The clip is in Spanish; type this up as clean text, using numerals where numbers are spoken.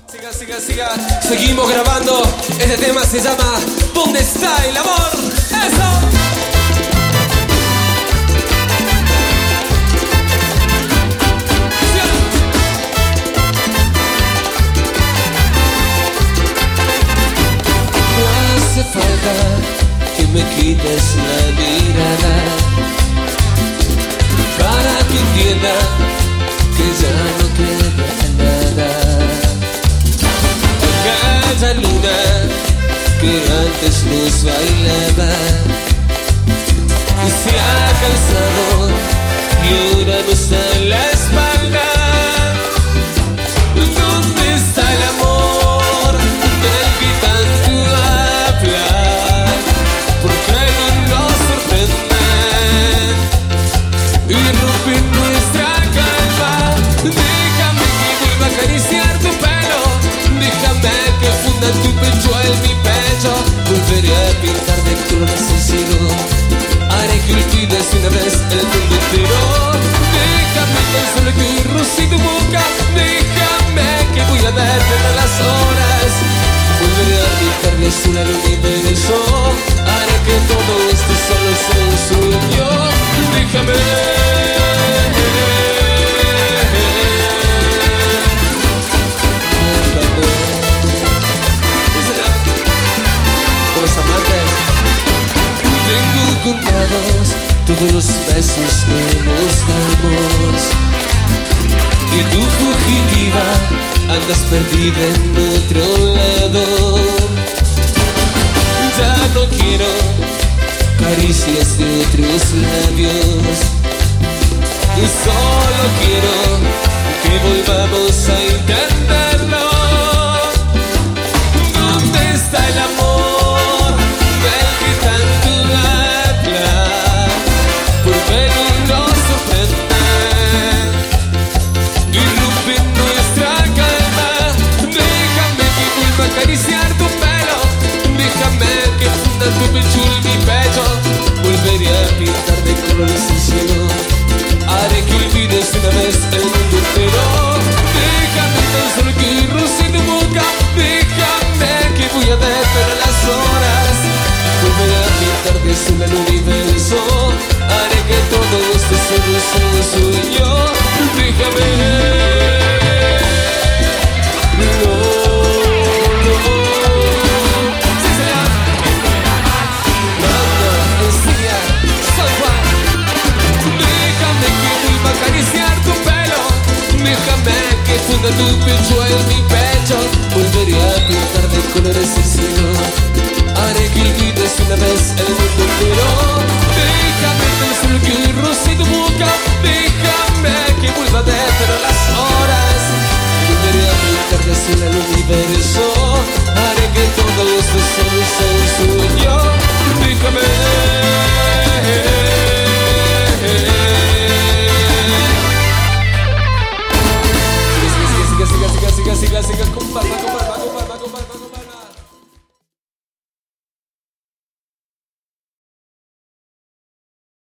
Siga. Seguimos grabando. Este tema se llama ¿Dónde está el amor? ¡Eso! Falta que me quites la mirada para que entienda que ya no queda nada. Aquella luna que antes nos bailaba y se ha cansado y ahora nos da la espalda. ¿Dónde está el amor del que tanto habla? ¿Por qué no nos sorprende y rompe nuestra calma? Déjame que vuelva a acariciar tu pelo, déjame que funda tu pecho en mi pecho. Volveré a pintar de colores el cielo, haré que olvides una vez el mundo entero. Déjame tan solo que roce tu boca, déjame que voy a detener las horas. Volveré a pintar de azul al universo, haré que todo esto solo sea un sueño. Déjame. Los amantes, tengo contados todos los besos que nos damos, y tú fugitiva andas perdida en otro lado. Ya no quiero caricias de otros labios, y solo quiero que volvamos a intentarlo. ¿Dónde está el amor del que tanto habla? ¿Por qué no nos sorprende y rompe nuestra calma? Déjame que vuelva a acariciar tu pelo, déjame que funda tu pecho en mi pecho. Volveré a pintar de colores el cielo, haré que olvides una vez el mundo entero. Déjame tan solo que roce tu boca, déjame que voy a detener las horas. Volveré a pintar de azul el universo, haré que todo esto solo sea un sueño. Déjame. Acariciar tu pelo, déjame que funda tu pecho en mi pecho. Volveré a pintar de colores el cielo, haré que olvides una vez el mundo entero. Déjame tan solo que roce tu boca, déjame que vuelva a detener las horas. Volveré a pintar de azul el universo, haré que todo esto solo sea un sueño. Déjame. Siga, comparta.